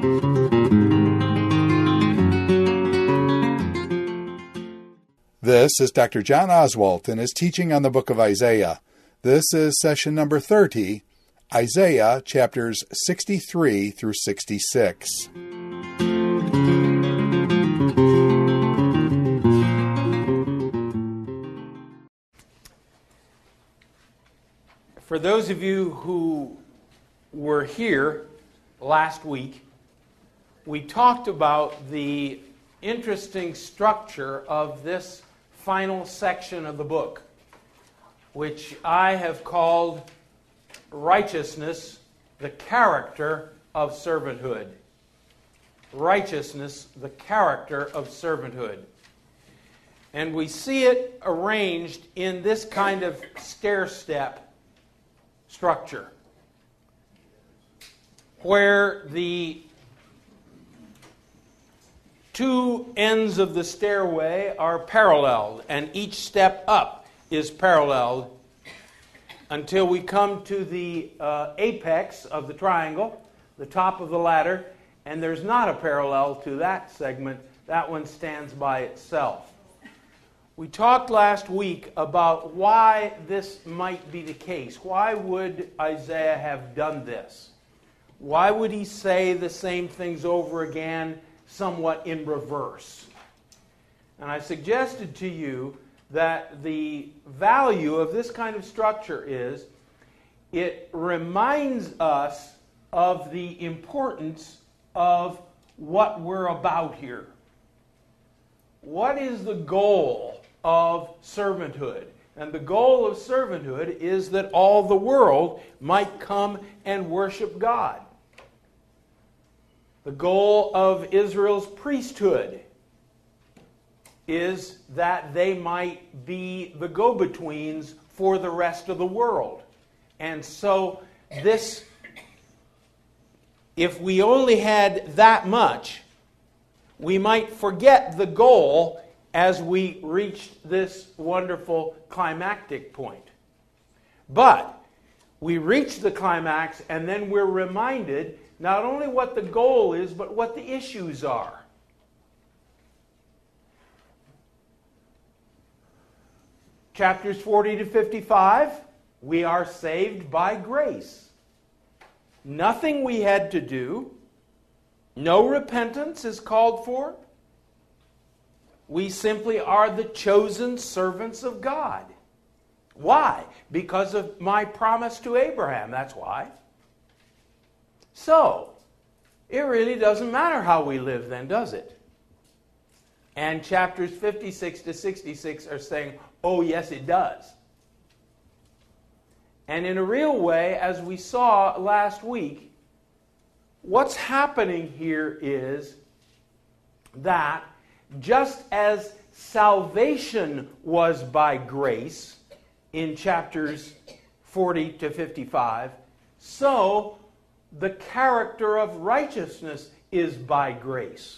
This is Dr. John Oswalt and his teaching on the book of Isaiah. This is session number 30, Isaiah chapters 63 through 66. For those of you who were here last week, we talked about the interesting structure of this final section of the book, which I have called Righteousness, the Character of Servanthood. Righteousness, the Character of Servanthood. And we see it arranged in this kind of stair-step structure, where the two ends of the stairway are paralleled, and each step up is paralleled until we come to the apex of the triangle, the top of the ladder, and there's not a parallel to that segment. That one stands by itself. We talked last week about why this might be the case. Why would Isaiah have done this? Why would he say the same things over again, somewhat in reverse? And I suggested to you that the value of this kind of structure is it reminds us of the importance of what we're about here. What is the goal of servanthood? And the goal of servanthood is that all the world might come and worship God. The goal of Israel's priesthood is that they might be the go-betweens for the rest of the world. And so this, if we only had that much, we might forget the goal as we reached this wonderful climactic point. But we reach the climax, and then we're reminded not only what the goal is, but what the issues are. Chapters 40 to 55, we are saved by grace. Nothing we had to do. No repentance is called for. We simply are the chosen servants of God. Why? Because of my promise to Abraham. That's why. So, it really doesn't matter how we live then, does it? And chapters 56 to 66 are saying, oh yes it does. And in a real way, as we saw last week, what's happening here is that just as salvation was by grace in chapters 40 to 55, so the character of righteousness is by grace.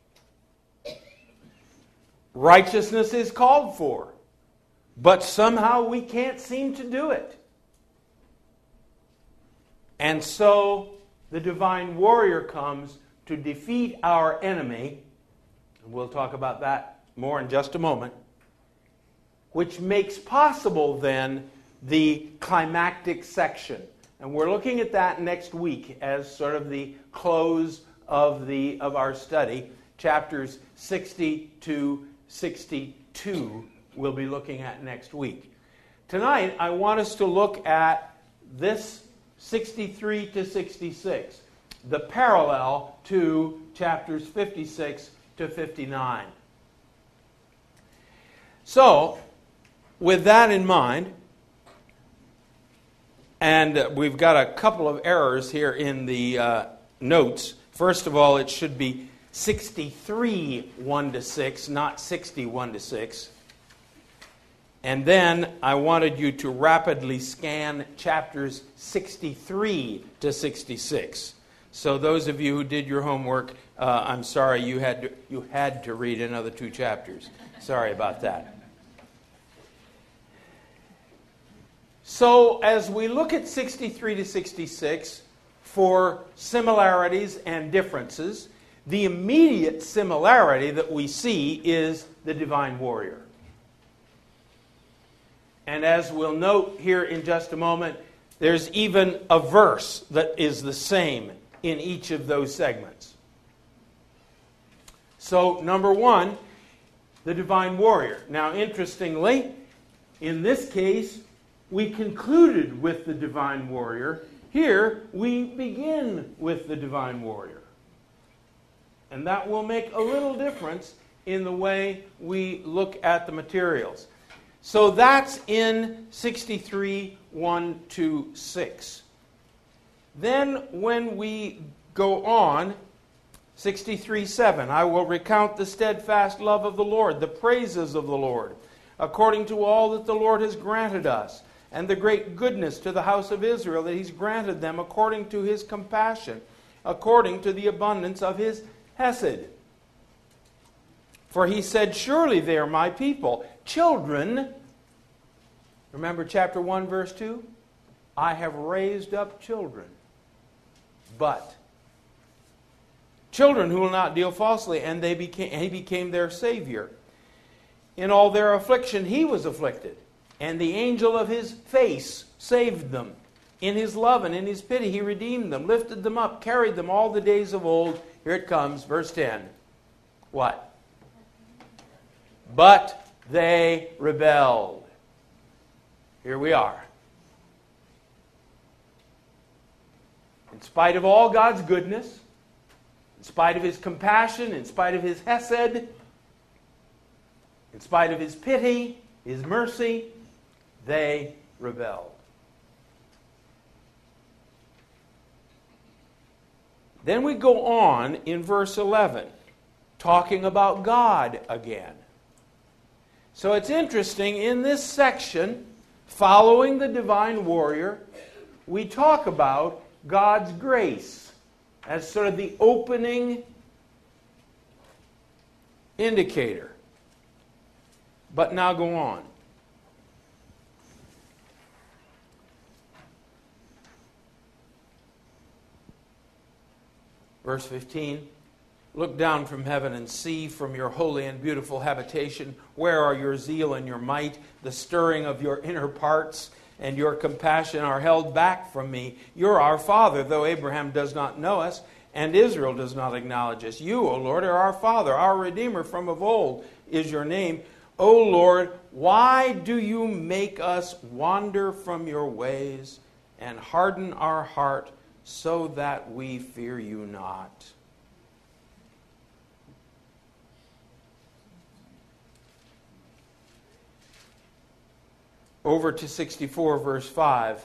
Righteousness is called for, but somehow we can't seem to do it. And so the divine warrior comes to defeat our enemy, and we'll talk about that more in just a moment, which makes possible then the climactic section. And we're looking at that next week as sort of the close of our study. Chapters 60 to 62 we'll be looking at next week. Tonight, I want us to look at this 63 to 66, the parallel to chapters 56 to 59. So, with that in mind, and we've got a couple of errors here in the notes. First of all, it should be 63, 1 to 6, not 60, 1 to 6. And then I wanted you to rapidly scan chapters 63 to 66. So those of you who did your homework, I'm sorry you had to read another 2 chapters. Sorry about that. So as we look at 63 to 66, for similarities and differences. The immediate similarity that we see is the divine warrior. And as we'll note here in just a moment, there's even a verse that is the same in each of those segments. So, number one, the divine warrior. Now, interestingly, in this case, we concluded with the divine warrior. Here, we begin with the divine warrior. And that will make a little difference in the way we look at the materials. So that's in 63, 1 to 6. Then when we go on, 63, 7, I will recount the steadfast love of the Lord, the praises of the Lord, according to all that the Lord has granted us, and the great goodness to the house of Israel that He's granted them according to His compassion, according to the abundance of His hesed. For He said, surely they are my people. Children, remember chapter 1, verse 2? I have raised up children, but children who will not deal falsely, and He became their Savior. In all their affliction He was afflicted, and the angel of His face saved them. In His love and in His pity He redeemed them, lifted them up, carried them all the days of old. Here it comes, verse 10. What? But they rebelled. Here we are. In spite of all God's goodness, in spite of His compassion, in spite of His hesed, in spite of His pity, His mercy, they rebelled. Then we go on in verse 11, talking about God again. So it's interesting, in this section, following the divine warrior, we talk about God's grace as sort of the opening indicator. But now go on. Verse 15, look down from heaven and see from your holy and beautiful habitation, where are your zeal and your might, the stirring of your inner parts and your compassion are held back from me. You're our Father, though Abraham does not know us, and Israel does not acknowledge us. You, O Lord, are our Father, our Redeemer from of old is your name. O Lord, why do you make us wander from your ways and harden our heart so that we fear you not? Over to 64, verse 5.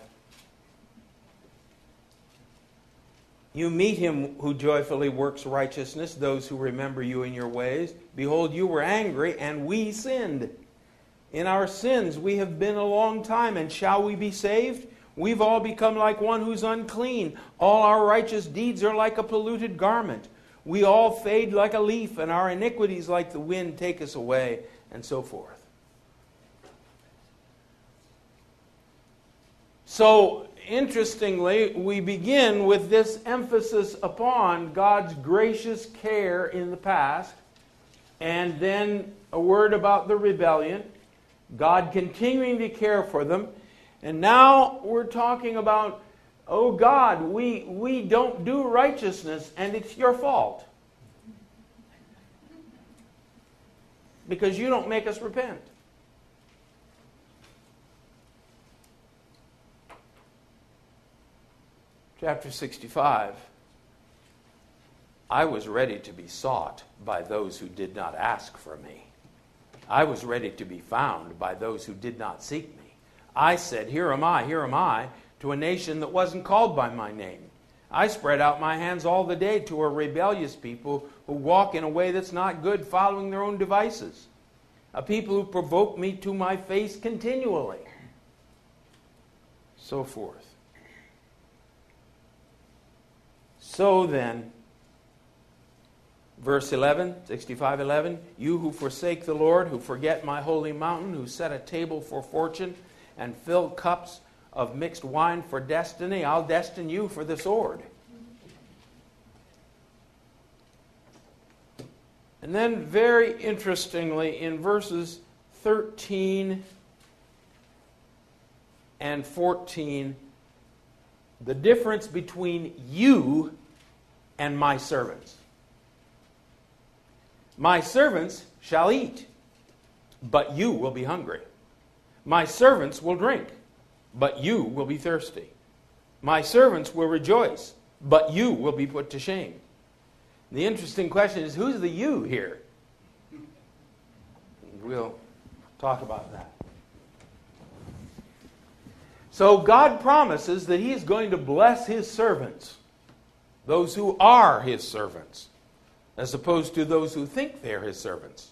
You meet him who joyfully works righteousness, those who remember you in your ways. Behold, you were angry, and we sinned. In our sins we have been a long time, and shall we be saved? We've all become like one who's unclean. All our righteous deeds are like a polluted garment. We all fade like a leaf, and our iniquities like the wind take us away, and so forth. So, interestingly, we begin with this emphasis upon God's gracious care in the past, and then a word about the rebellion, God continuing to care for them, and now we're talking about, oh God, we don't do righteousness, and it's your fault. Because you don't make us repent. Chapter 65. I was ready to be sought by those who did not ask for me. I was ready to be found by those who did not seek me. I said, here am I, to a nation that wasn't called by my name. I spread out my hands all the day to a rebellious people who walk in a way that's not good, following their own devices. A people who provoke me to my face continually. So forth. So then, verse 11, 65:11, you who forsake the Lord, who forget my holy mountain, who set a table for fortune and fill cups of mixed wine for destiny, I'll destine you for the sword. And then, very interestingly, in verses 13 and 14, the difference between you and my servants. My servants shall eat, but you will be hungry. My servants will drink, but you will be thirsty. My servants will rejoice, but you will be put to shame. The interesting question is, who's the you here? We'll talk about that. So God promises that He is going to bless His servants, those who are His servants, as opposed to those who think they're His servants.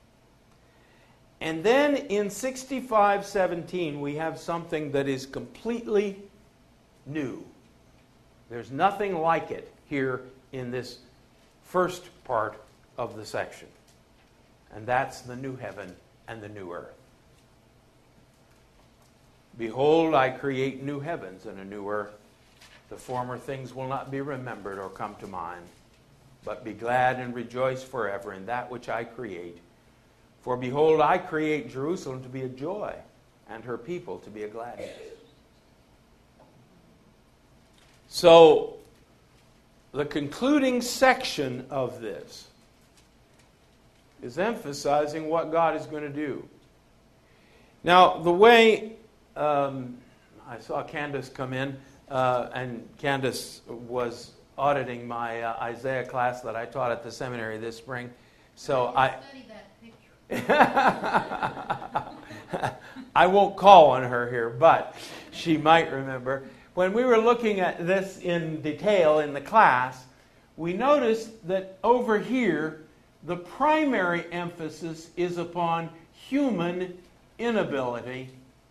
And then in 65:17 we have something that is completely new. There's nothing like it here in this first part of the section. And that's the new heaven and the new earth. Behold, I create new heavens and a new earth. The former things will not be remembered or come to mind, but be glad and rejoice forever in that which I create. For behold, I create Jerusalem to be a joy, and her people to be a gladness. So, the concluding section of this is emphasizing what God is going to do. Now, the way I saw Candace come in, and Candace was auditing my Isaiah class that I taught at the seminary this spring. So I study that picture. I won't call on her here, but she might remember. When we were looking at this in detail in the class, we noticed that over here, the primary emphasis is upon human inability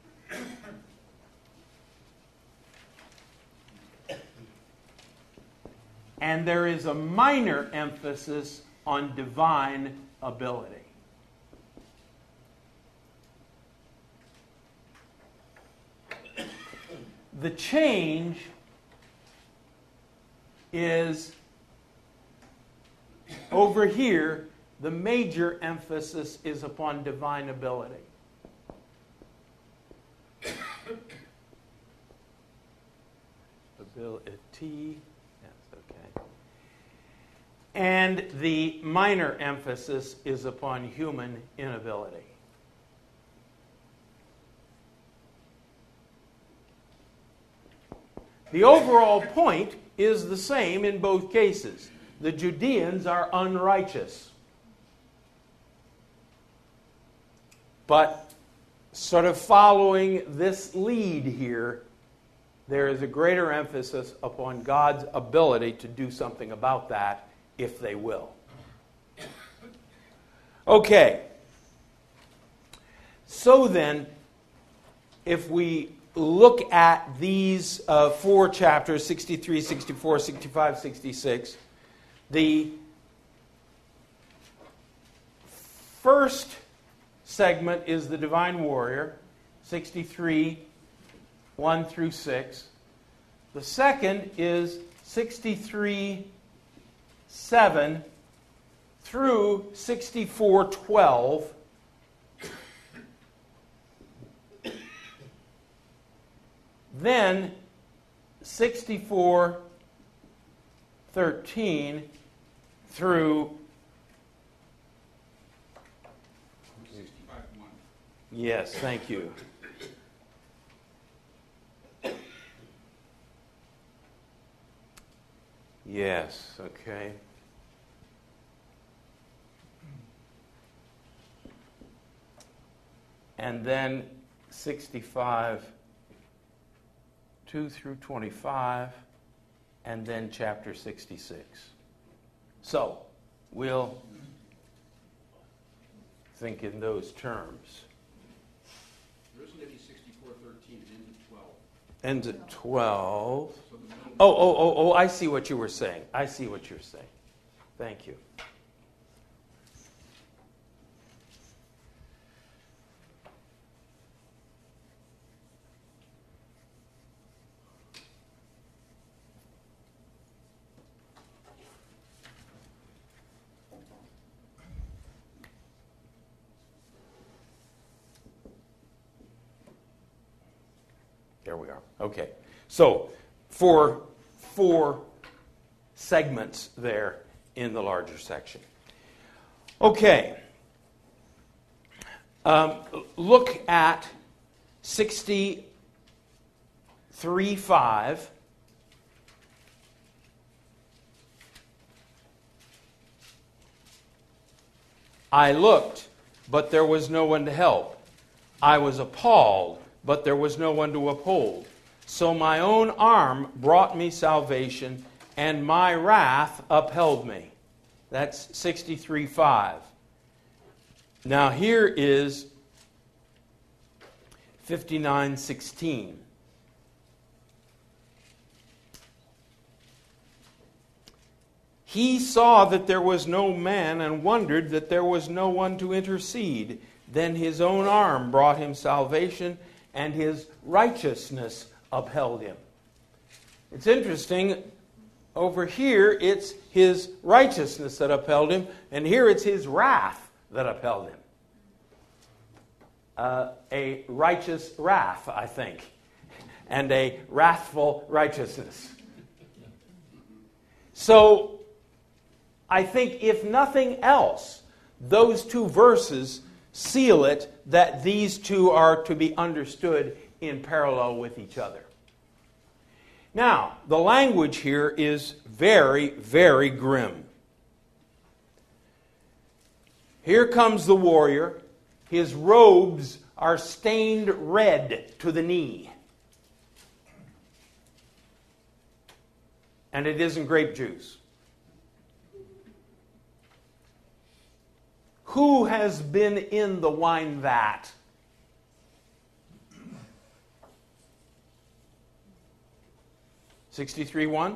and there is a minor emphasis on divine ability. The change is over here, the major emphasis is upon divine ability. Ability, yes, okay. And the minor emphasis is upon human inability. The overall point is the same in both cases. The Judeans are unrighteous. But sort of following this lead here, there is a greater emphasis upon God's ability to do something about that if they will. Okay. So then, if we look at these four chapters, 63, 64, 65, 66, the first segment is the divine warrior, 63, 1 through 6. The second is 63, 7 through 64, 12. Then 64, 13 through 65:1. Yes, thank you. Yes, okay. And then 65, 2 through 25, and then chapter 66. So, we'll think in those terms. There isn't any 64:13. It ends at 12. Ends at 12. So the middle. Oh, I see what you were saying. I see what you're saying. Thank you. There we are. Okay. So, four segments there in the larger section. Okay. Look at 63:5. I looked, but there was no one to help. I was appalled, but there was no one to uphold. So my own arm brought me salvation, and my wrath upheld me. That's 63:5. Now here is 59:16. He saw that there was no man and wondered that there was no one to intercede. Then his own arm brought him salvation, and his righteousness upheld him. It's interesting. Over here, it's his righteousness that upheld him, and here it's his wrath that upheld him. A righteous wrath, I think, and a wrathful righteousness. So, I think if nothing else, those two verses seal it that these two are to be understood in parallel with each other. Now, the language here is very, very grim. Here comes the warrior. His robes are stained red to the knee. And it isn't grape juice. Who has been in the wine vat? (63:1).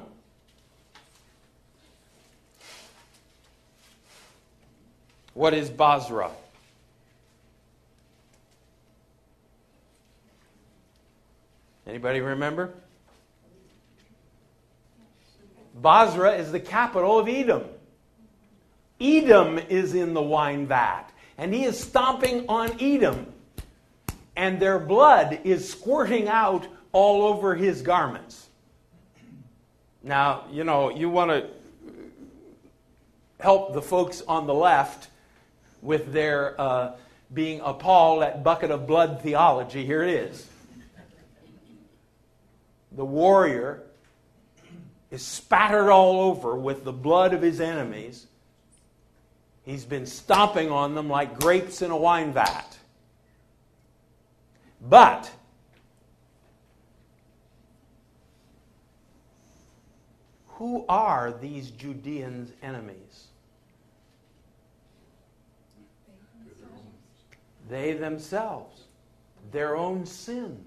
What is Basra? Anybody remember? Basra is the capital of Edom. Edom is in the wine vat, and he is stomping on Edom, and their blood is squirting out all over his garments. Now, you want to help the folks on the left with their being appalled at bucket of blood theology. Here it is. The warrior is spattered all over with the blood of his enemies. He's been stomping on them like grapes in a wine vat. But who are these Judeans' enemies? They themselves. Their own sins.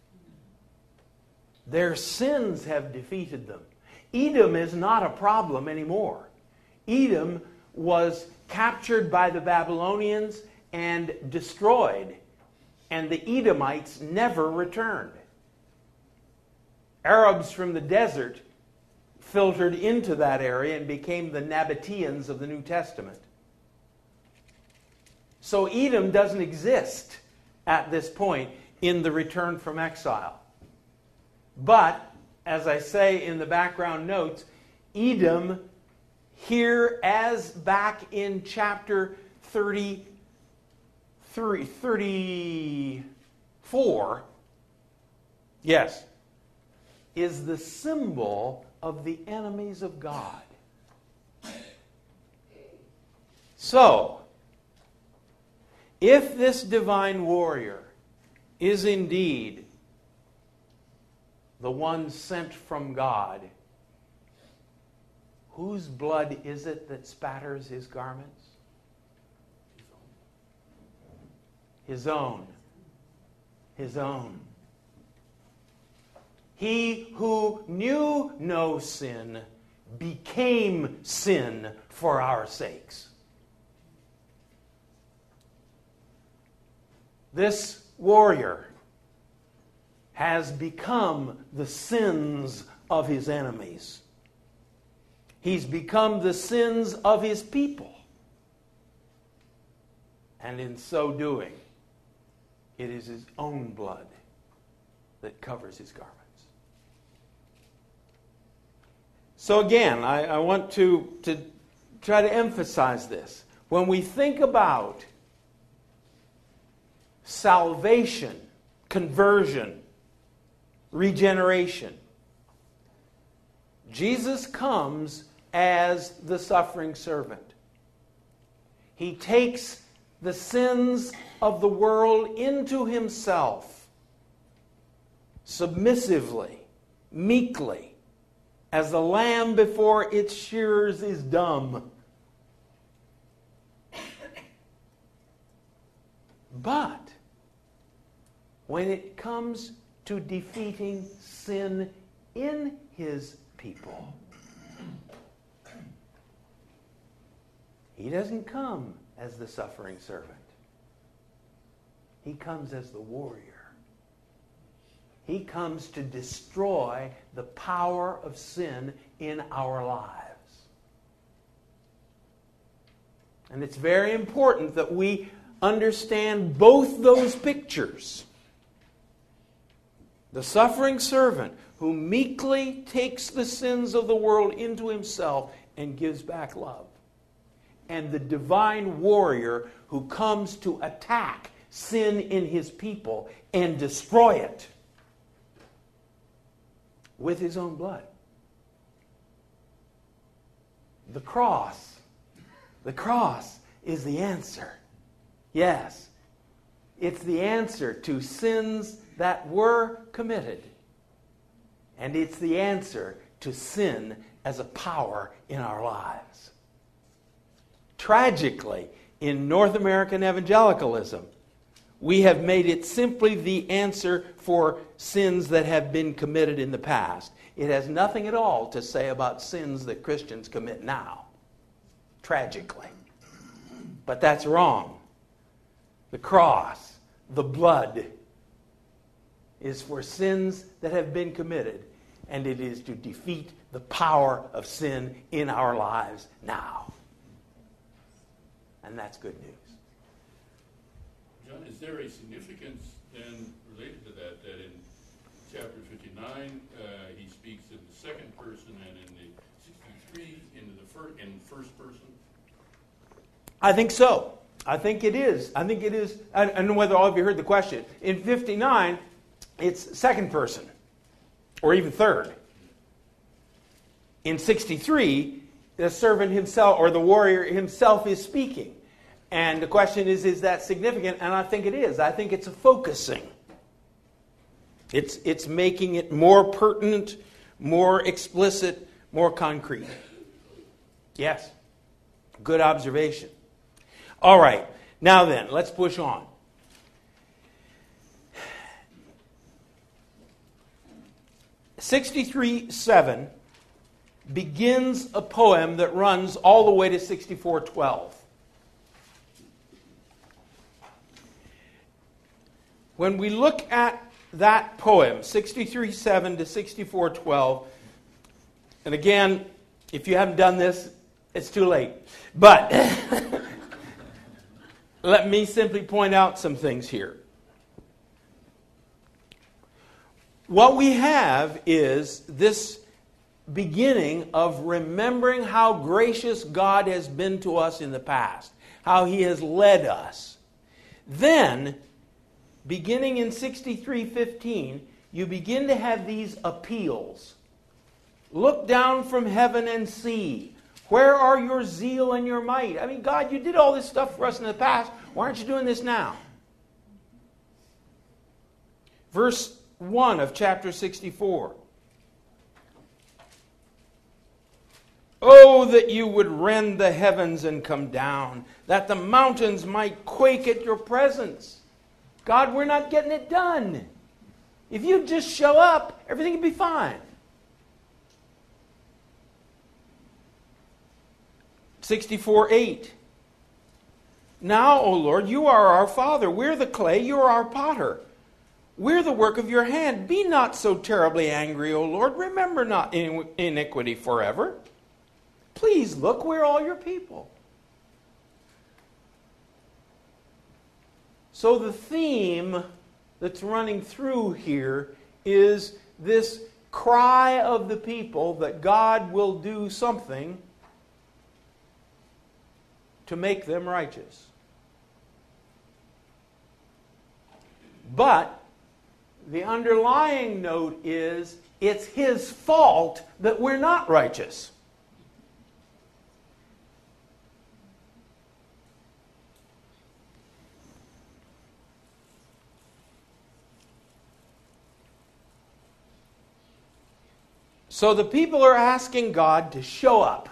Their sins have defeated them. Edom is not a problem anymore. Edom was captured by the Babylonians and destroyed, and the Edomites never returned. Arabs from the desert filtered into that area and became the Nabateans of the New Testament. So Edom doesn't exist at this point in the return from exile. But, as I say in the background notes, Edom here, as back in chapter 34, yes, is the symbol of the enemies of God. So, if this divine warrior is indeed the one sent from God, whose blood is it that spatters his garments? His own. His own. He who knew no sin became sin for our sakes. This warrior has become the sins of his enemies. He's become the sins of his people. And in so doing, it is his own blood that covers his garments. So again, I want to try to emphasize this. When we think about salvation, conversion, regeneration, Jesus comes as the suffering servant. He takes the sins of the world into himself, submissively, meekly, as the lamb before its shearers is dumb. But when it comes to defeating sin in his people, he doesn't come as the suffering servant. He comes as the warrior. He comes to destroy the power of sin in our lives. And it's very important that we understand both those pictures. The suffering servant who meekly takes the sins of the world into himself and gives back love. And the divine warrior who comes to attack sin in his people and destroy it with his own blood. The cross is the answer. Yes, it's the answer to sins that were committed. And it's the answer to sin as a power in our lives. Tragically, in North American evangelicalism, we have made it simply the answer for sins that have been committed in the past. It has nothing at all to say about sins that Christians commit now. Tragically. But that's wrong. The cross, the blood, is for sins that have been committed, and it is to defeat the power of sin in our lives now. And that's good news. John, is there a significance then related to that in chapter 59 he speaks in the second person, and in the 63 in first person? I think so. I think it is. I don't know whether all of you heard the question. In 59, it's second person, or even third. In 63, the servant himself, or the warrior himself, is speaking. And the question is that significant? And I think it is. I think it's a focusing. It's making it more pertinent, more explicit, more concrete. Yes. Good observation. All right. Now then, let's push on. (63:7) begins a poem that runs all the way to 64:12. When we look at that poem, 63:7 to 64:12, and again, if you haven't done this, it's too late. But let me simply point out some things here. What we have is this beginning of remembering how gracious God has been to us in the past, how He has led us. Then, beginning in 63:15, you begin to have these appeals. Look down from heaven and see. Where are your zeal and your might? I mean, God, you did all this stuff for us in the past. Why aren't you doing this now? Verse 1 of chapter 64. Oh, that you would rend the heavens and come down, that the mountains might quake at your presence. God, we're not getting it done. If you just show up, everything would be fine. 64:8. Now, O Lord, you are our Father. We're the clay, you are our potter. We're the work of your hand. Be not so terribly angry, O Lord. Remember not iniquity forever. Please look, we're all your people. So the theme that's running through here is this cry of the people that God will do something to make them righteous. But the underlying note is it's His fault that we're not righteous. So the people are asking God to show up.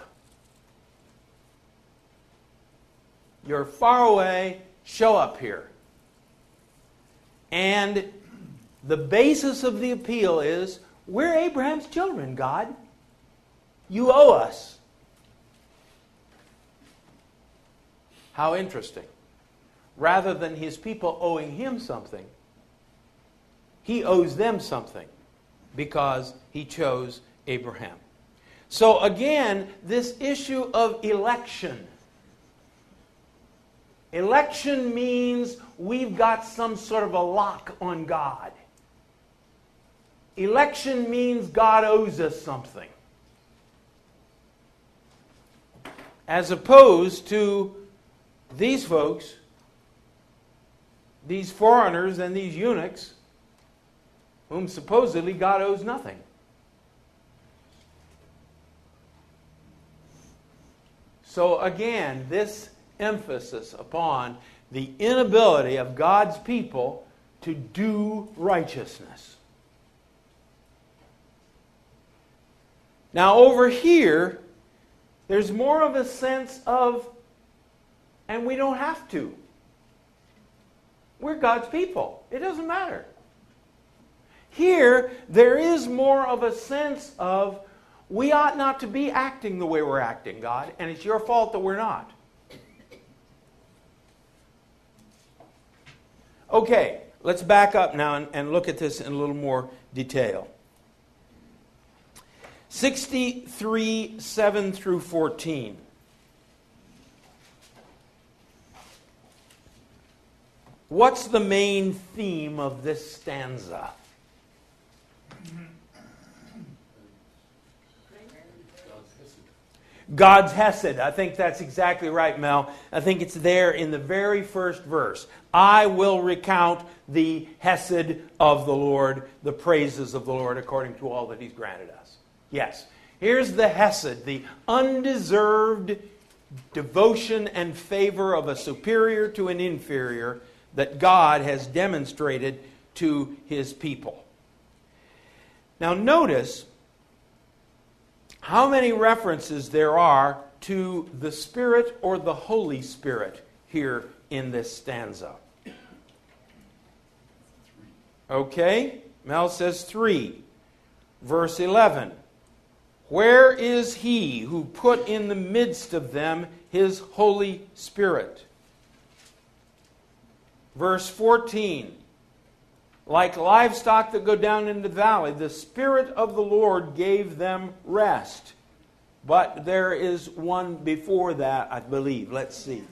You're far away, show up here. And the basis of the appeal is, we're Abraham's children, God. You owe us. How interesting. Rather than His people owing Him something, He owes them something because He chose Abraham. So again, this issue of election. Election means we've got some sort of a lock on God. Election means God owes us something. As opposed to these folks, these foreigners and these eunuchs, whom supposedly God owes nothing. So again, this emphasis upon the inability of God's people to do righteousness. Now over here, there's more of a sense of, and we don't have to. We're God's people. It doesn't matter. Here, there is more of a sense of, we ought not to be acting the way we're acting, God, and it's your fault that we're not. Okay, let's back up now and look at this in a little more detail. 63, 7 through 14. What's the main theme of this stanza? God's Hesed. I think that's exactly right, Mel. I think it's there in the very first verse. I will recount the Hesed of the Lord, the praises of the Lord, according to all that He's granted us. Yes. Here's the Hesed, the undeserved devotion and favor of a superior to an inferior that God has demonstrated to His people. Now notice how many references there are to the Spirit or the Holy Spirit here in this stanza. Okay, Mel says 3. Verse 11. Where is He who put in the midst of them His Holy Spirit? Verse 14. Like livestock that go down into the valley, the Spirit of the Lord gave them rest. But there is one before that, I believe. Let's see.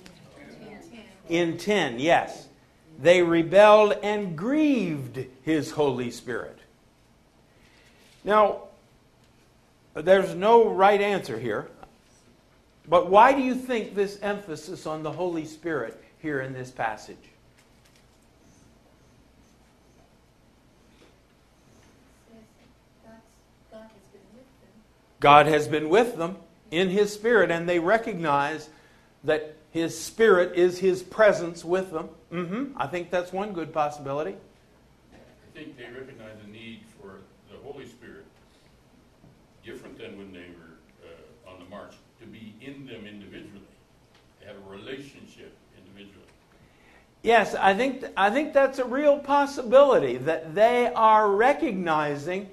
In 10, yes. They rebelled and grieved His Holy Spirit. Now, there's no right answer here. But why do you think this emphasis on the Holy Spirit here in this passage? God has been with them in His Spirit, and they recognize that His Spirit is His presence with them. I think that's one good possibility. I think they recognize the need for the Holy Spirit, different than when they were on the march, to be in them individually, to have a relationship individually. Yes, I think that's a real possibility, that they are recognizing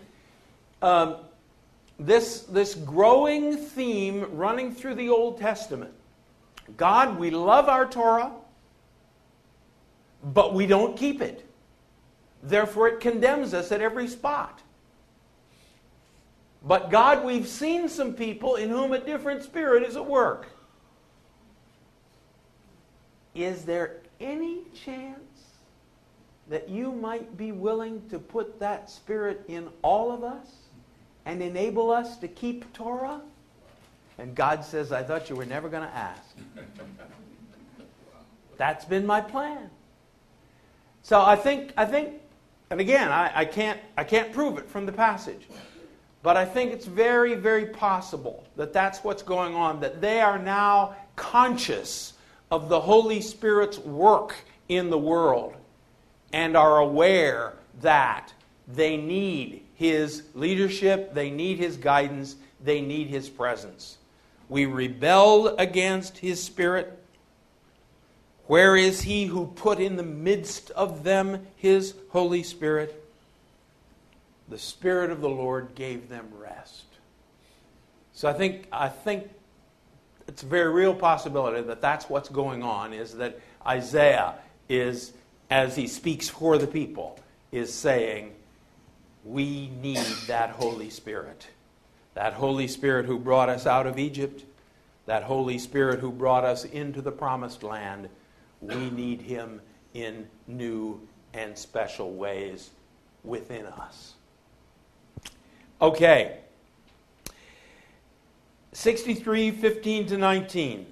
this growing theme running through the Old Testament. God, we love our Torah, but we don't keep it. Therefore, it condemns us at every spot. But God, we've seen some people in whom a different spirit is at work. Is there any chance that you might be willing to put that Spirit in all of us and enable us to keep Torah? And God says, I thought you were never going to ask. That's been my plan. So I think, and again, I can't prove it from the passage, but I think it's very, very possible that that's what's going on, that they are now conscious of the Holy Spirit's work in the world and are aware that they need His leadership, they need His guidance, they need His presence. We rebelled against His Spirit. Where is He who put in the midst of them His Holy Spirit? The Spirit of the Lord gave them rest. So I think it's a very real possibility that that's what's going on, is that Isaiah is, as he speaks for the people, is saying, we need that Holy Spirit. That Holy Spirit who brought us out of Egypt, that Holy Spirit who brought us into the promised land. We need Him in new and special ways within us. Okay. 63:15-19.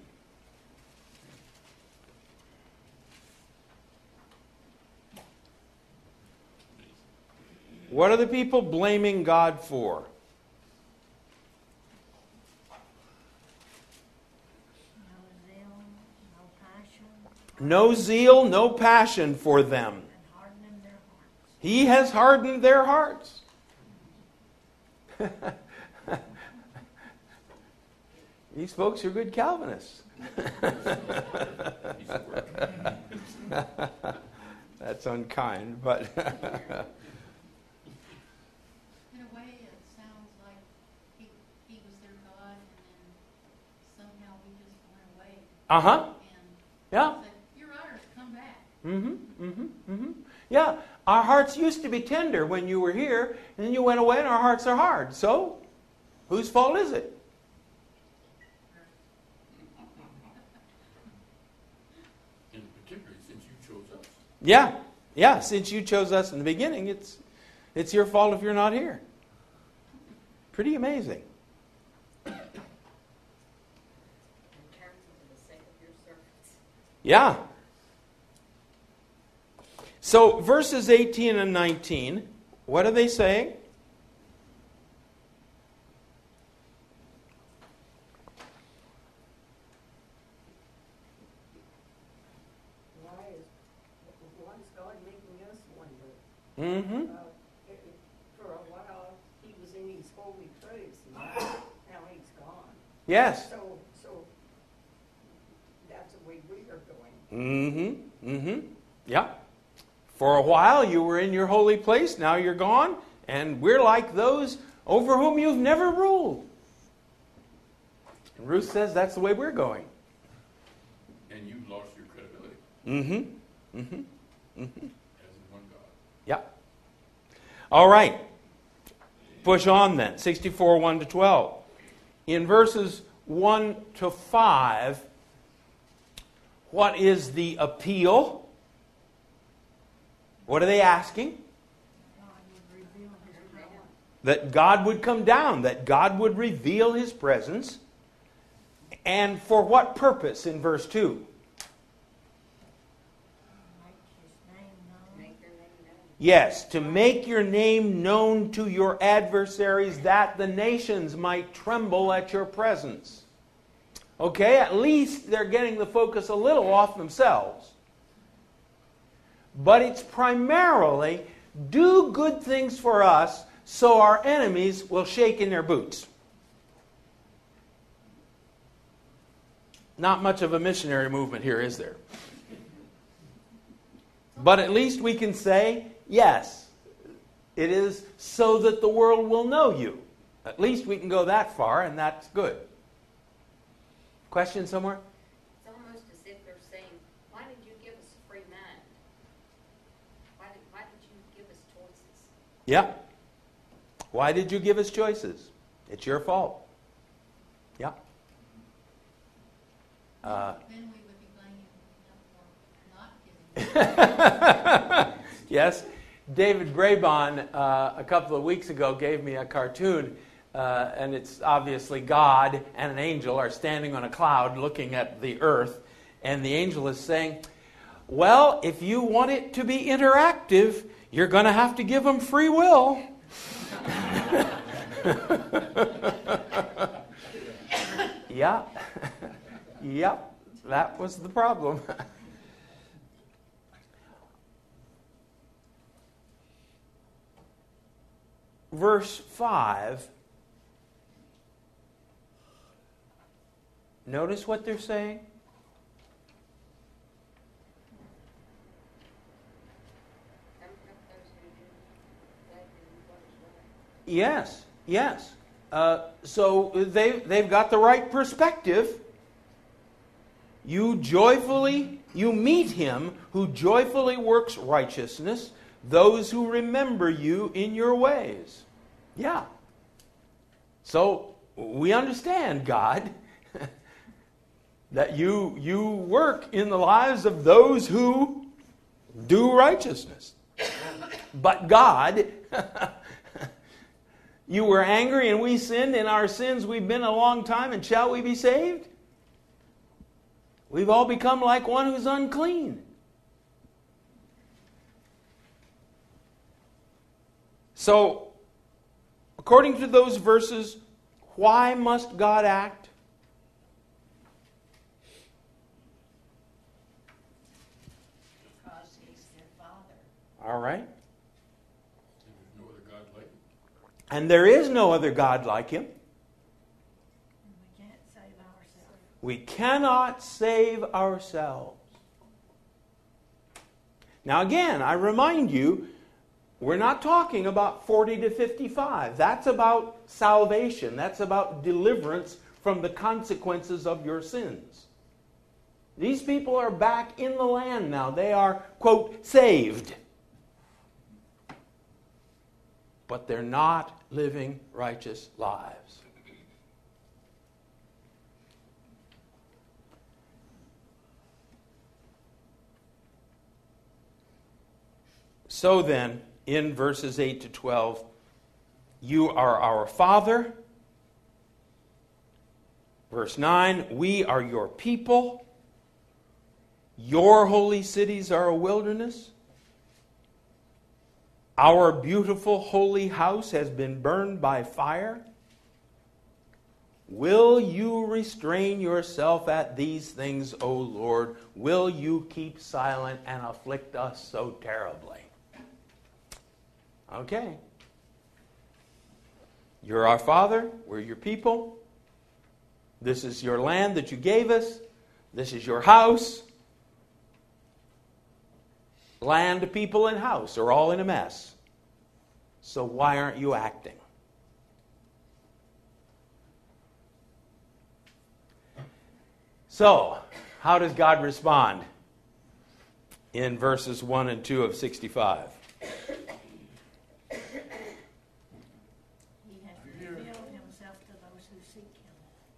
What are the people blaming God for? No zeal, no passion for them. He has hardened their hearts. These folks are good Calvinists. That's unkind, but... In a way, it sounds like he was their God, and then somehow he just went away. Uh-huh. And Yeah. said, "You're ours, come back." Yeah, our hearts used to be tender when you were here, and then you went away and our hearts are hard. So, whose fault is it? And particularly since you chose us. Yeah, since you chose us in the beginning, it's your fault if you're not here. Pretty amazing. Yeah. So, verses 18 and 19, what are they saying? Why is God making us wonder? Mm-hmm. For a while, He was in His holy place, and now He's gone. Yes. So that's the way we are going. Yeah. For a while you were in your holy place, now you're gone, and we're like those over whom you've never ruled. And Ruth says that's the way we're going. And you've lost your credibility as in one God. Yeah. All right. Push on then. 64:1-12. In verses 1 to 5, what is the appeal? What are they asking? That God would come down, that God would reveal His presence. And for what purpose in verse 2? Yes, to make your name known to your adversaries, that the nations might tremble at your presence. Okay, at least they're getting the focus a little off themselves. But it's primarily do good things for us so our enemies will shake in their boots. Not much of a missionary movement here, is there? But at least we can say, yes, it is so that the world will know you. At least we can go that far, and that's good. Question somewhere? It's almost as if they're saying, why did you give us a free mind? Why did you give us choices? Yeah. Why did you give us choices? It's your fault. Yeah. Then we would be blaming them for not giving. Yes, David Braybon a couple of weeks ago gave me a cartoon, and it's obviously God and an angel are standing on a cloud looking at the earth, and the angel is saying, well, if you want it to be interactive, you're going to have to give them free will. Yeah. Yep, that was the problem. Verse 5. Notice what they're saying. Yes, yes. So they've got the right perspective. You meet him who joyfully works righteousness, those who remember you in your ways. Yeah. So we understand, God, that you work in the lives of those who do righteousness. But God, you were angry and we sinned. In our sins we've been a long time, and shall we be saved? We've all become like one who's unclean. So, according to those verses, why must God act? Because he's their father. All right. There's no other God like him. And there is no other God like him. And we can't save ourselves. We cannot save ourselves. Now again, I remind you, we're not talking about 40 to 55. That's about salvation. That's about deliverance from the consequences of your sins. These people are back in the land now. They are, quote, saved. But they're not living righteous lives. So then, in verses 8 to 12, you are our Father. Verse 9, we are your people. Your holy cities are a wilderness. Our beautiful holy house has been burned by fire. Will you restrain yourself at these things, O Lord? Will you keep silent and afflict us so terribly? Okay. You're our Father. We're your people. This is your land that you gave us. This is your house. Land, people, and house are all in a mess. So why aren't you acting? So, how does God respond in verses 1 and 2 of 65? He has revealed himself to those who seek him.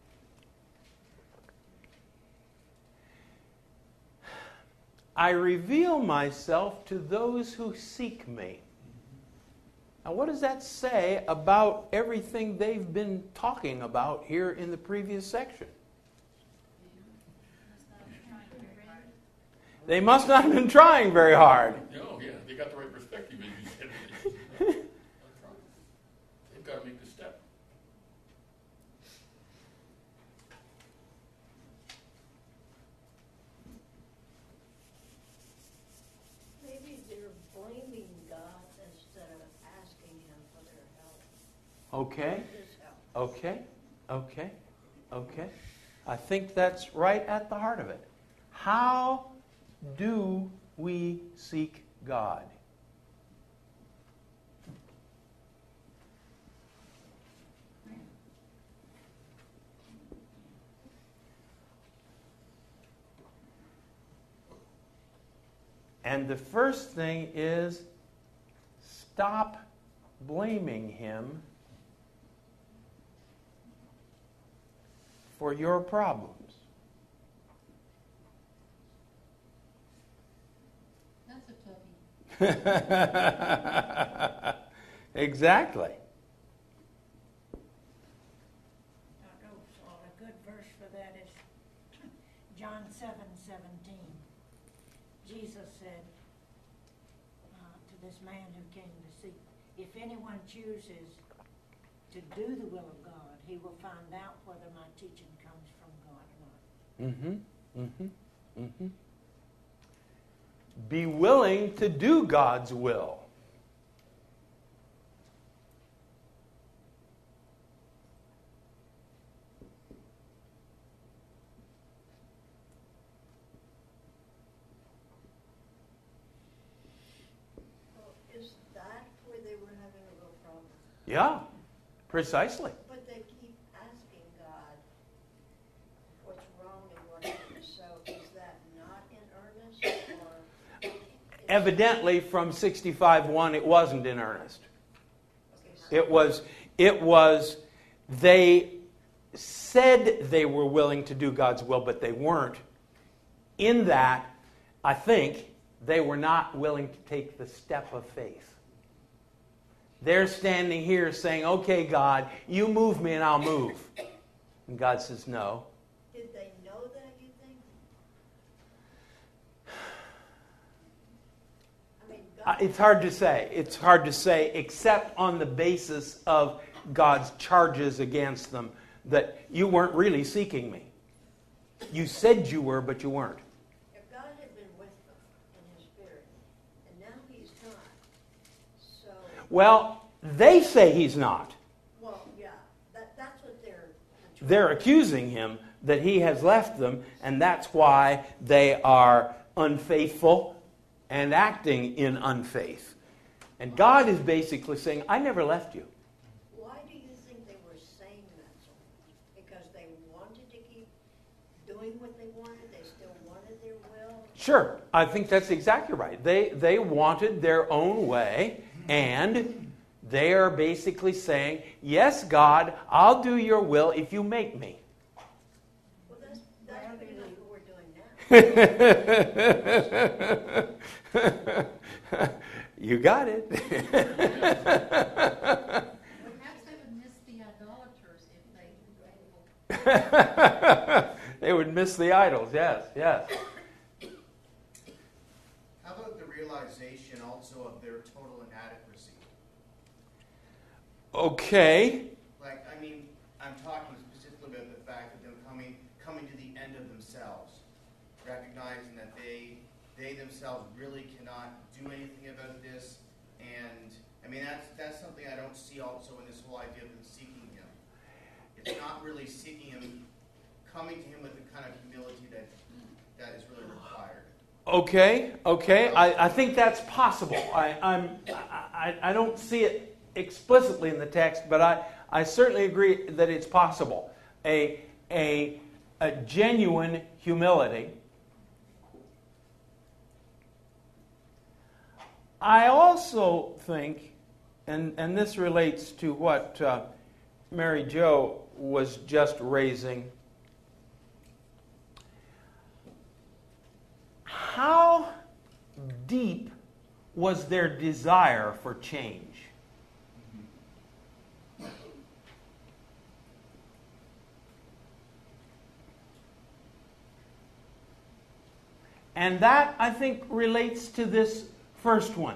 I reveal myself to those who seek me. Now, what does that say about everything they've been talking about here in the previous section? They must not have been trying very hard. No, yeah, they got the right perspective, as you said. They've got to make the step. Maybe they're blaming God instead of asking him for their help. Okay, His help. okay. I think that's right at the heart of it. How do we seek God? And the first thing is stop blaming him for your problems. That's a toughie. Exactly. So a good verse for that is John 7:17. Jesus said to this man who came to seek, if anyone chooses to do the will of God, he will find out whether my teaching comes from God or not. Mm-hmm. Mm-hmm. Mm-hmm. Be willing to do God's will. Well, is that where they were having a real problem? Yeah, precisely. But they keep asking God what's wrong and what isn't. So is that not in earnest, or Evidently, from 65:1, it wasn't in earnest. okay, so It was, they said they were willing to do God's will, but they weren't. In that, I think, they were not willing to take the step of faith. They're standing here saying, okay, God, you move me and I'll move. And God says, no. did they know that, you think? I mean, God, It's hard to say. It's hard to say, except on the basis of God's charges against them, that you weren't really seeking me. You said you were, but you weren't. if God had been with them in His Spirit, and now He's not, so, Well, they say he's not. well, yeah, that's what They're accusing him that he has left them, and that's why they are unfaithful and acting in unfaith. And God is basically saying, I never left you. Why do you think they were saying that so much? Because they wanted to keep doing what they wanted? They still wanted their will? Sure, I think that's exactly right. They wanted their own way, and they are basically saying, yes, God, I'll do your will if you make me. Well, that's pretty much what we're doing now. You got it. Perhaps they would miss the idolaters if they They would miss the idols, yes, yes. How about the realization also of their total inadequacy? Okay. Like, I mean, I'm talking specifically about the fact of them coming to the end of themselves, recognizing that they themselves really cannot do anything about this, and I mean that's something I don't see also in this whole idea of them seeking Him. It's not really seeking Him, coming to Him with the kind of humility that is really required. Okay. I think that's possible. I don't see it explicitly in the text, but I certainly agree that it's possible. A genuine humility. I also think, and this relates to what Mary Jo was just raising, how deep was their desire for change? And that, I think, relates to this first one.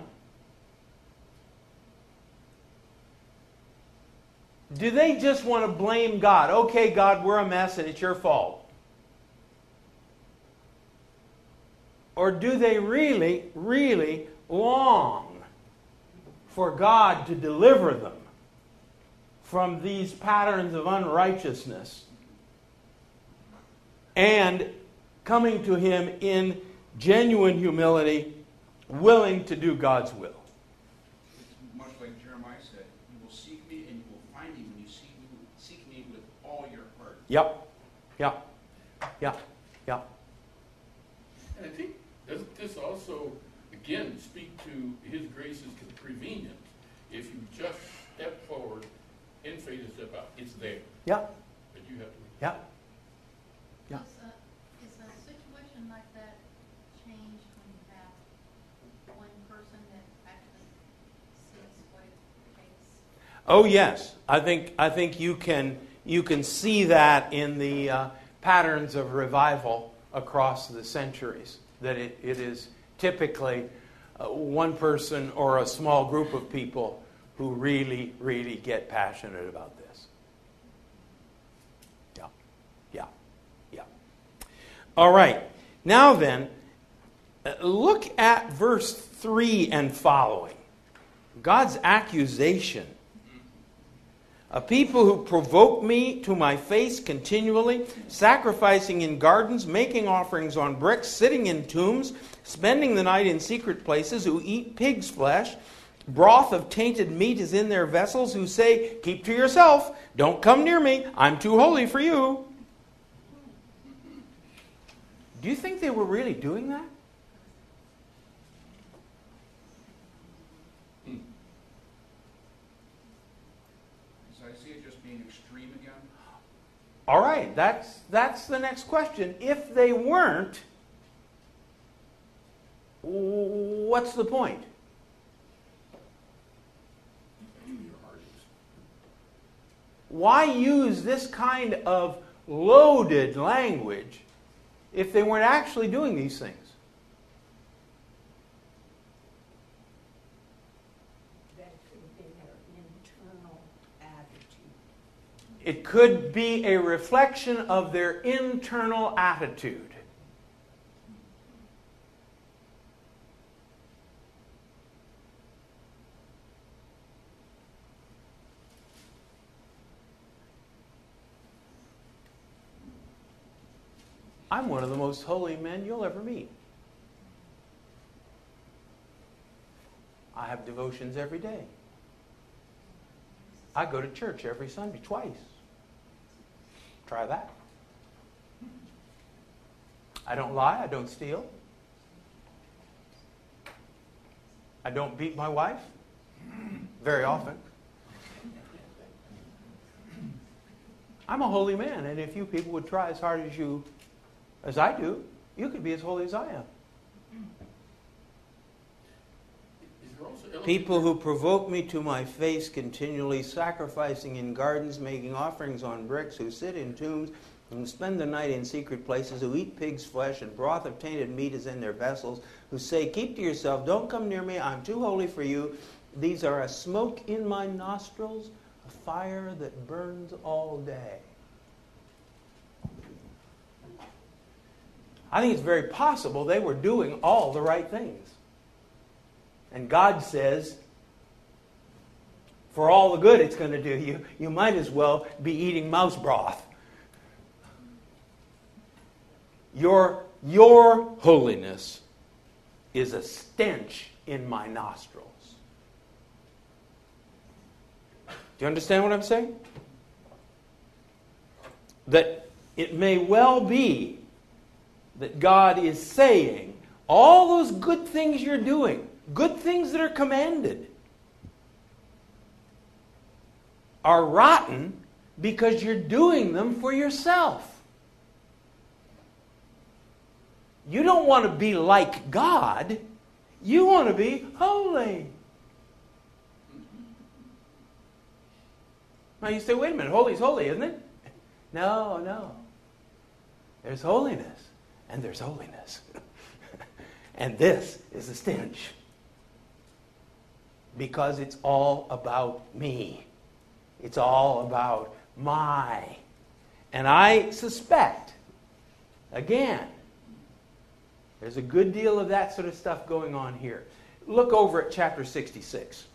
Do they just want to blame God? Okay, God, we're a mess and it's your fault. Or do they really, really long for God to deliver them from these patterns of unrighteousness and coming to Him in genuine humility, willing to do God's will? It's much like Jeremiah said, you will seek me and you will find me when you seek me with all your heart. Yep. And I think, doesn't this also, again, speak to His grace is prevenient? If you just step forward in faith and step out, it's there. Yep. But you have to. Yep. Yeah. Is a situation like that changed when you have one person that actually sees what it takes? Oh yes, I think you can see that in the patterns of revival across the centuries. That it is typically one person or a small group of people who really, really get passionate about this. Yeah. All right. Now then, look at verse 3 and following. God's accusation. A people who provoke me to my face continually, sacrificing in gardens, making offerings on bricks, sitting in tombs, spending the night in secret places, who eat pig's flesh, broth of tainted meat is in their vessels, who say, keep to yourself, don't come near me, I'm too holy for you. Do you think they were really doing that? All right, that's the next question. If they weren't, what's the point? Why use this kind of loaded language if they weren't actually doing these things? It could be a reflection of their internal attitude. I'm one of the most holy men you'll ever meet. I have devotions every day. I go to church every Sunday, twice. Try that. I don't lie. I don't steal. I don't beat my wife. Very often. I'm a holy man, and if you people would try as hard as I do, you could be as holy as I am. People who provoke me to my face continually, sacrificing in gardens, making offerings on bricks, who sit in tombs and spend the night in secret places, who eat pig's flesh and broth of tainted meat is in their vessels, who say, keep to yourself, don't come near me, I'm too holy for you. These are a smoke in my nostrils, a fire that burns all day. I think it's very possible they were doing all the right things. And God says, for all the good it's going to do you, you might as well be eating mouse broth. Your holiness is a stench in my nostrils. Do you understand what I'm saying? That it may well be that God is saying, all those good things you're doing, good things that are commanded, are rotten because you're doing them for yourself. You don't want to be like God. You want to be holy. Now you say, wait a minute, holy is holy, isn't it? No. There's holiness, and there's holiness. And this is a stench. Because it's all about me. It's all about my. And I suspect, again, there's a good deal of that sort of stuff going on here. Look over at chapter 66.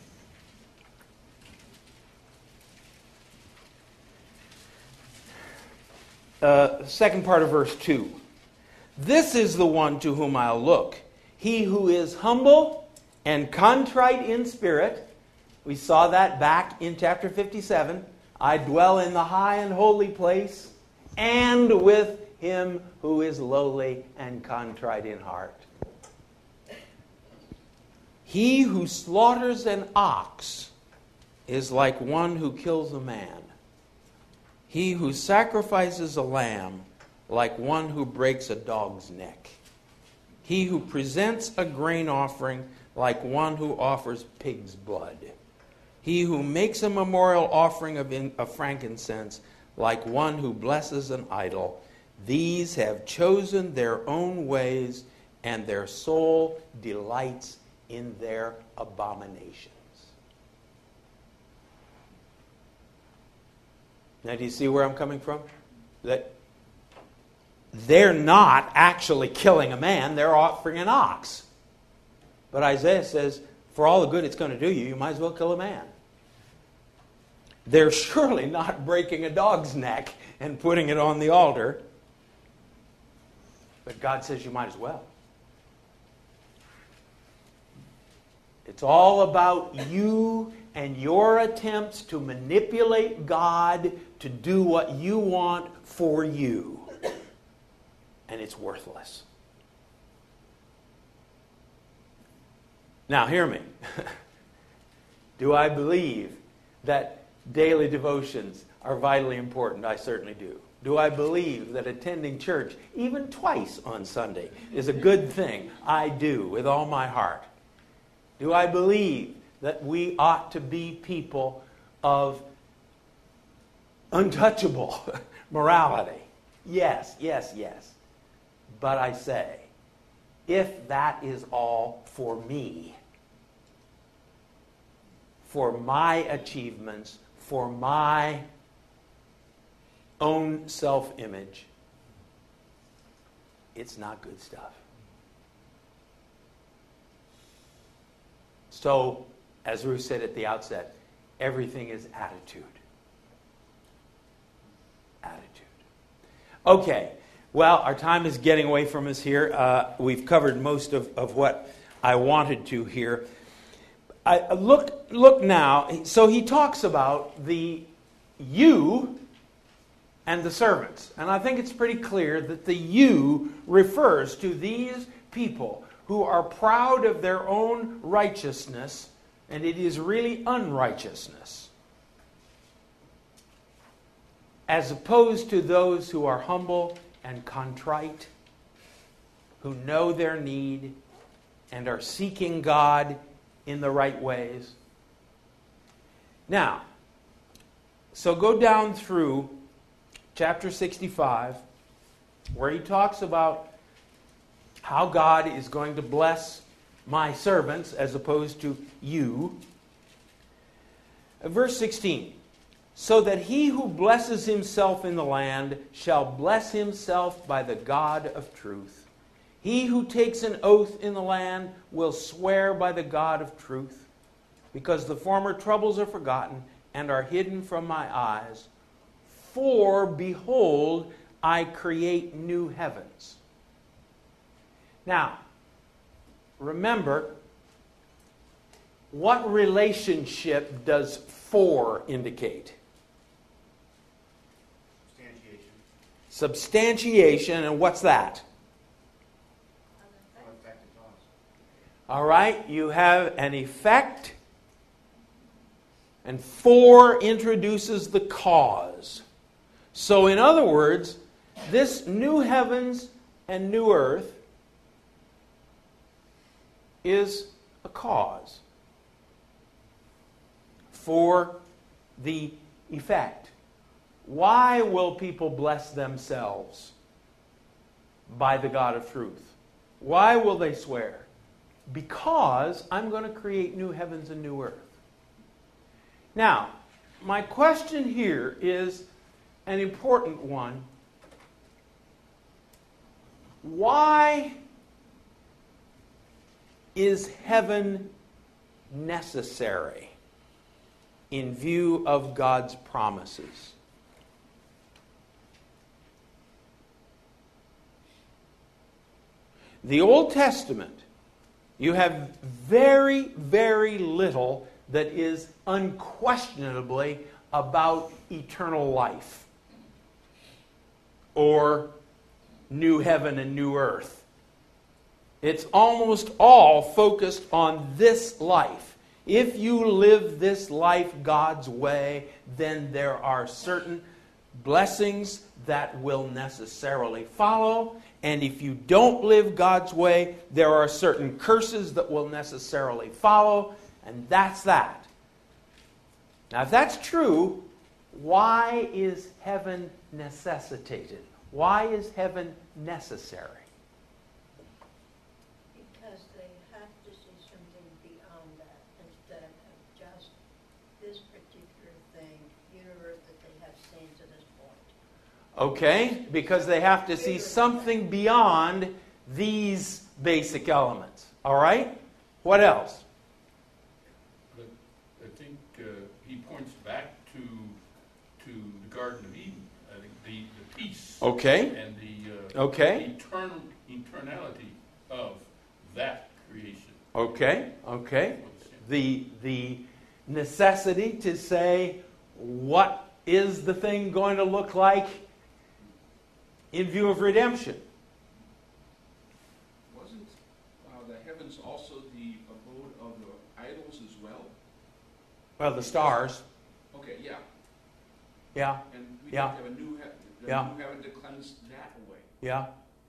Second part of verse 2. This is the one to whom I'll look. He who is humble and contrite in spirit. We saw that back in chapter 57. I dwell in the high and holy place, and with him who is lowly and contrite in heart. He who slaughters an ox is like one who kills a man. He who sacrifices a lamb, like one who breaks a dog's neck. He who presents a grain offering, like one who offers pig's blood. He who makes a memorial offering of frankincense, like one who blesses an idol. These have chosen their own ways, and their soul delights in their abominations. Now, do you see where I'm coming from? That they're not actually killing a man, they're offering an ox. But Isaiah says, for all the good it's going to do you, you might as well kill a man. They're surely not breaking a dog's neck and putting it on the altar. But God says you might as well. It's all about you and your attempts to manipulate God to do what you want for you. And it's worthless. Now, hear me. Do I believe that daily devotions are vitally important? I certainly do. Do I believe that attending church, even twice on Sunday, is a good thing? I do, with all my heart. Do I believe that we ought to be people of untouchable morality? Yes, yes, yes. But I say, if that is all for me, for my achievements, for my own self-image, it's not good stuff. So, as Ruth said at the outset, everything is attitude. Attitude. Okay, well, our time is getting away from us here. We've covered most of what I wanted to here. Look now. So he talks about the you and the servants. And I think it's pretty clear that the you refers to these people who are proud of their own righteousness, and it is really unrighteousness, as opposed to those who are humble and contrite, who know their need and are seeking God in the right ways. Now, so go down through chapter 65, where he talks about how God is going to bless my servants as opposed to you. Verse 16, so that he who blesses himself in the land shall bless himself by the God of truth. He who takes an oath in the land will swear by the God of truth, because the former troubles are forgotten and are hidden from my eyes. For behold, I create new heavens. Now, remember, what relationship does for indicate? Substantiation, and what's that? All right, you have an effect, and for introduces the cause. So, in other words, this new heavens and new earth is a cause for the effect. Why will people bless themselves by the God of truth? Why will they swear? Because I'm going to create new heavens and new earth. Now, my question here is an important one. Why is heaven necessary in view of God's promises? The Old Testament, you have very, very little that is unquestionably about eternal life or new heaven and new earth. It's almost all focused on this life. If you live this life God's way, then there are certain blessings that will necessarily follow. And if you don't live God's way, there are certain curses that will necessarily follow. And that's that. Now, if that's true, why is heaven necessitated? Why is heaven necessary? Because they have to see something beyond that instead of just this particular thing, universe that they have seen to this point. Okay, because they have to see something beyond these basic elements. All right? What else? But I think he points back to the Garden of Eden. I think the peace Okay. and the Okay. eternality of that creation. Okay. Okay. The necessity to say, what is the thing going to look like in view of redemption? Wasn't the heavens also the abode of the idols as well? Well, the stars. Okay, yeah. Yeah. And we Yeah. have to have a new Yeah. heaven to cleanse that away. Yeah.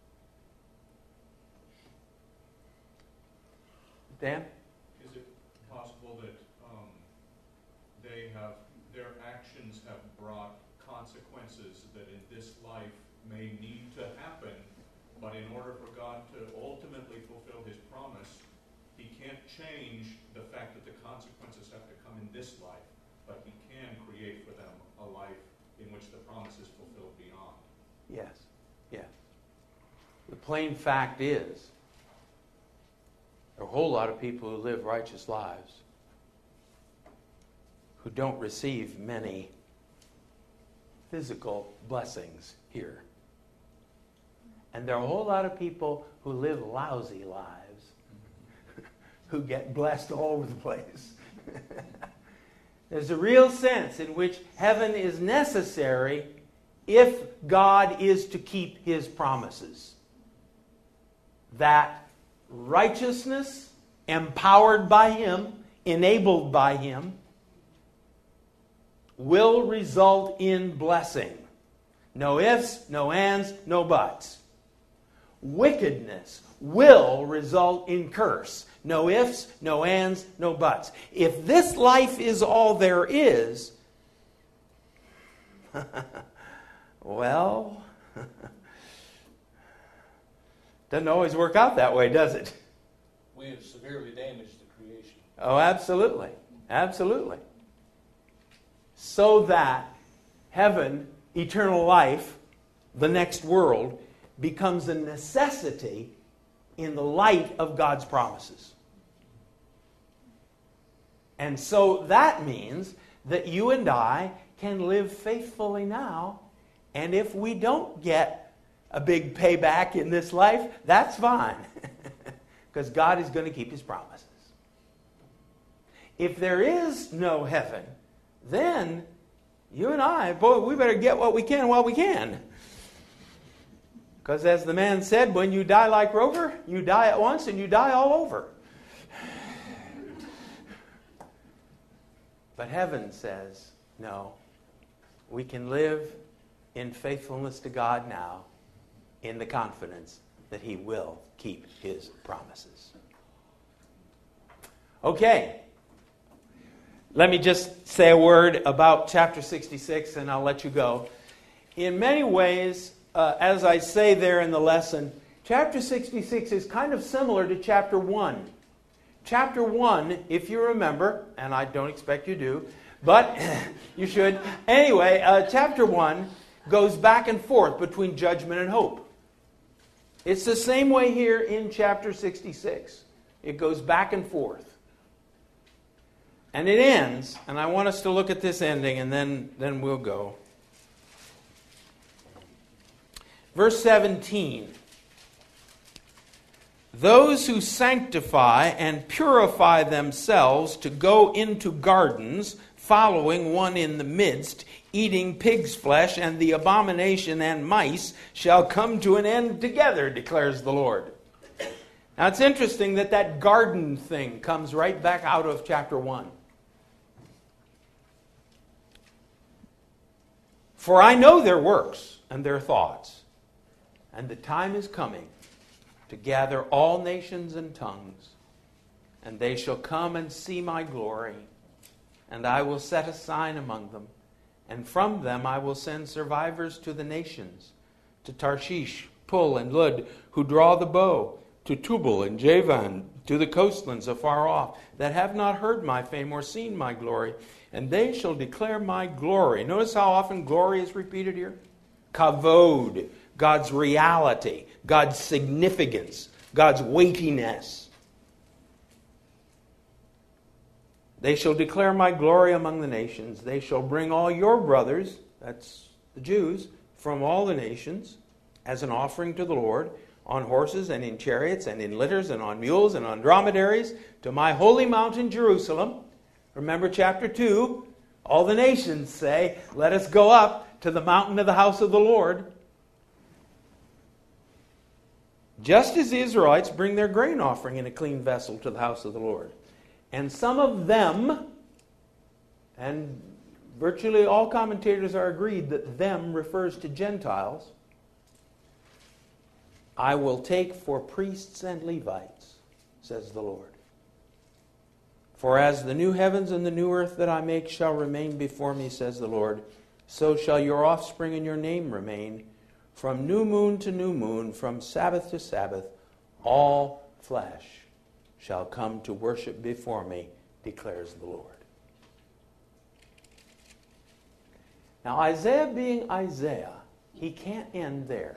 Dan? Is it possible that their actions have brought consequences that in this life may need to happen, but in order for God to ultimately fulfill His promise, He can't change the fact that the consequences have to come in this life, but He can create for them a life in which the promise is fulfilled beyond? Yes. Yes. The plain fact is, there are a whole lot of people who live righteous lives who don't receive many physical blessings here. And there are a whole lot of people who live lousy lives who get blessed all over the place. There's a real sense in which heaven is necessary if God is to keep His promises. That righteousness, empowered by Him, enabled by Him, will result in blessing. No ifs, no ands, no buts. Wickedness will result in curse. No ifs, no ands, no buts. If this life is all there is, well, doesn't always work out that way, does it? We have severely damaged the creation. Oh, absolutely. Absolutely. So that heaven, eternal life, the next world, becomes a necessity in the light of God's promises. And so that means that you and I can live faithfully now, and if we don't get a big payback in this life, that's fine. Because God is going to keep His promises. If there is no heaven, then you and I, boy, we better get what we can while we can. Because as the man said, when you die like Rover, you die at once and you die all over. But heaven says, no, we can live in faithfulness to God now in the confidence that He will keep His promises. Okay. Let me just say a word about chapter 66 and I'll let you go. In many ways, as I say there in the lesson, chapter 66 is kind of similar to chapter 1. Chapter 1, if you remember, and I don't expect you do, but you should. Anyway, chapter 1 goes back and forth between judgment and hope. It's the same way here in chapter 66. It goes back and forth. And it ends, and I want us to look at this ending, and then we'll go. Verse 17. Those who sanctify and purify themselves to go into gardens, following one in the midst, eating pig's flesh, and the abomination and mice shall come to an end together, declares the Lord. Now it's interesting that garden thing comes right back out of chapter 1. For I know their works and their thoughts, and the time is coming to gather all nations and tongues, and they shall come and see my glory, and I will set a sign among them, and from them I will send survivors to the nations, to Tarshish, Pul, and Lud, who draw the bow, to Tubal and Javan, to the coastlands afar off, that have not heard my fame or seen my glory, and they shall declare my glory. Notice how often glory is repeated here? Kavod, God's reality, God's significance, God's weightiness. They shall declare my glory among the nations. They shall bring all your brothers, that's the Jews, from all the nations, as an offering to the Lord, on horses and in chariots and in litters and on mules and on dromedaries, to my holy mountain Jerusalem. Remember chapter 2, all the nations say, let us go up to the mountain of the house of the Lord. Just as the Israelites bring their grain offering in a clean vessel to the house of the Lord. And some of them, and virtually all commentators are agreed that them refers to Gentiles, I will take for priests and Levites, says the Lord. For as the new heavens and the new earth that I make shall remain before me, says the Lord, so shall your offspring and your name remain. From new moon to new moon, from Sabbath to Sabbath, all flesh shall come to worship before me, declares the Lord. Now, Isaiah being Isaiah, he can't end there.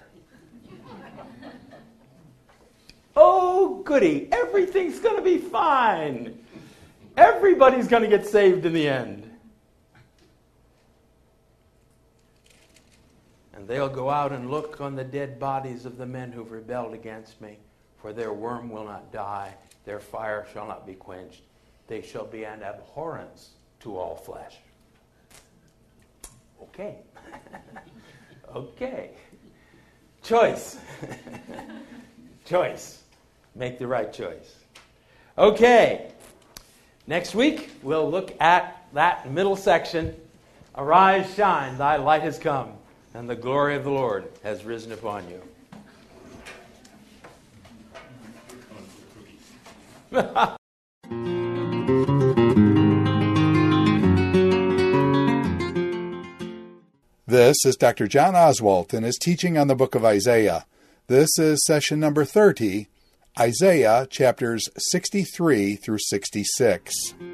Oh, goody, everything's going to be fine. Everybody's going to get saved in the end. And they'll go out and look on the dead bodies of the men who've rebelled against me, for their worm will not die, their fire shall not be quenched. They shall be an abhorrence to all flesh. Okay. Okay. Choice. Choice. Make the right choice. Okay. Next week, we'll look at that middle section. Arise, shine, thy light has come, and the glory of the Lord has risen upon you. This is Dr. John Oswalt and his teaching on the book of Isaiah. This is session number 30, Isaiah chapters 63 through 66.